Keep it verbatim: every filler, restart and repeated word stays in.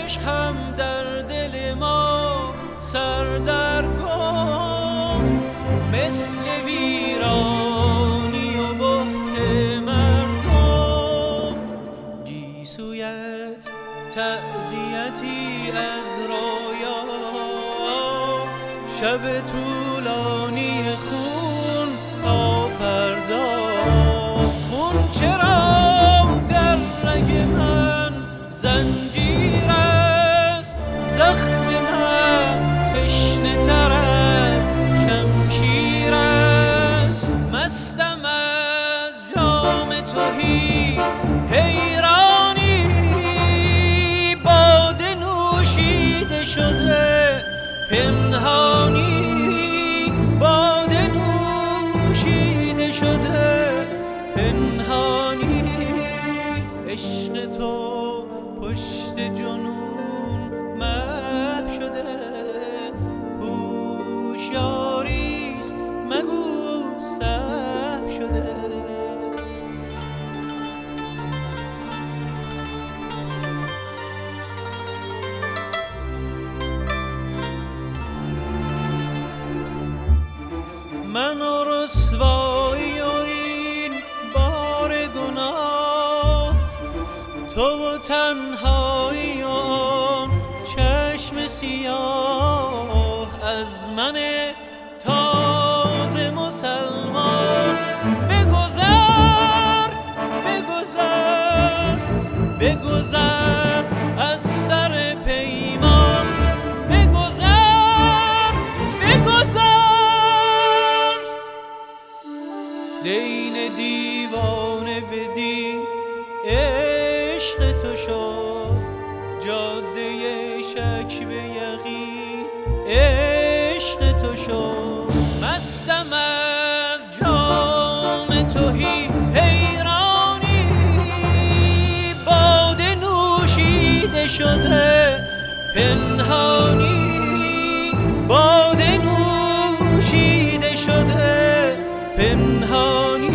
عشق هم در دل ما سردرگم، مثل ویرانی و بهت مردم. گیسویت تعزیتی از رویا، شب طولانی خون تا فردا. خون چرا در رگ من زنجیر است، زخم من تشنه تر از شمشیر است. مستم از جام تهی حیرانی، باده نوشیده شده پنهانی، باده نوشیده شده پنهانی. عشق تو پشت جنون محو شده، هوشیاریست مگو سهو شده. من و رسوایی و این بار گناه، تو و تنهایی و آن چشم سیاه. از من تازه مسلمان بگذر، بگذر، بگذر از سر پیمان. بگذر، بگذر. دین دیوانه بدین عشق تو شد، جاده شک به یقین عشق تو شد. مستم از جام تهی حیرانی، باده نوشیده شده پنهانی، باده نوشیده شده پنهانی.